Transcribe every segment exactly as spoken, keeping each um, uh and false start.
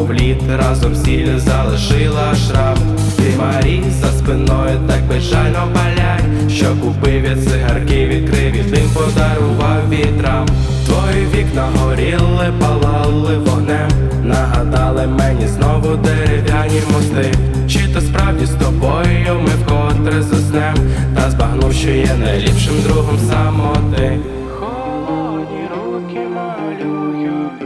мов лід, разом сіль залишила шрам. Ти Марі за спиною так безжально палять, що купив я цигарки, відкрив і дим подарував вітрам. Твої вікна горіли, палали вогнем, нагадали мені знову дерев'яні мости. Чи то справді з тобою ми вкотре заснем, та збагнув, що є найліпшим другом самоти. Холодні руки малюють,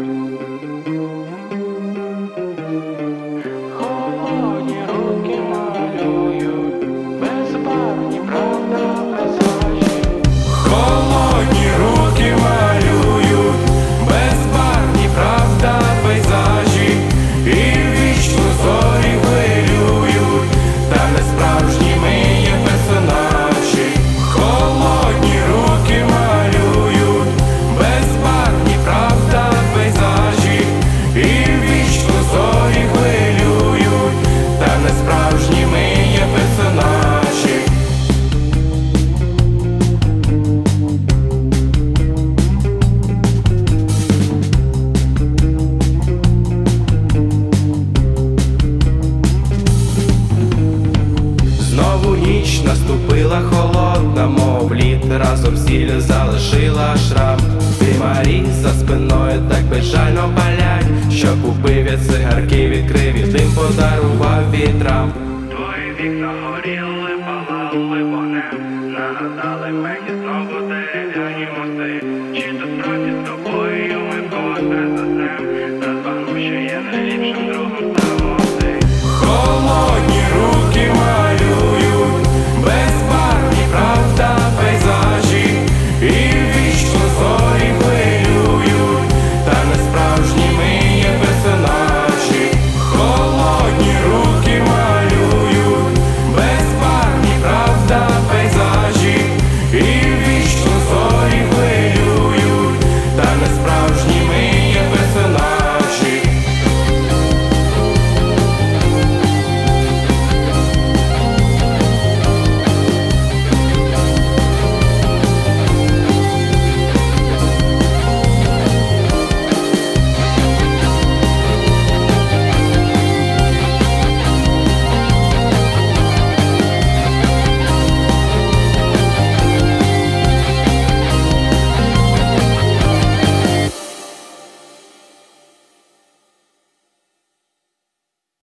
холодні руки малюють, безбарвні, правда, пейзажі. Холодні руки малюють, безбарвні, правда, пейзажі. І вічно зорі хвилюють, та не справжніми є персонажі. Холодні руки малюють, безбарвні, правда, пейзажі. І вічно зорі хвилюють, та не справжніми є персонажі. Знову ніч наступила холодна, мов лід, разом сіль залишила шрам. Ти Марі за спиною так безжально палять, що купив я цигарки, відкрив і дим подарував вітрам. Твої вікна горіли, палали вогнем, нагадали мені знову дерев'яні мости. Чи то справді з тобою ми вкотре заснем, та збагнув, що є найліпшим другом.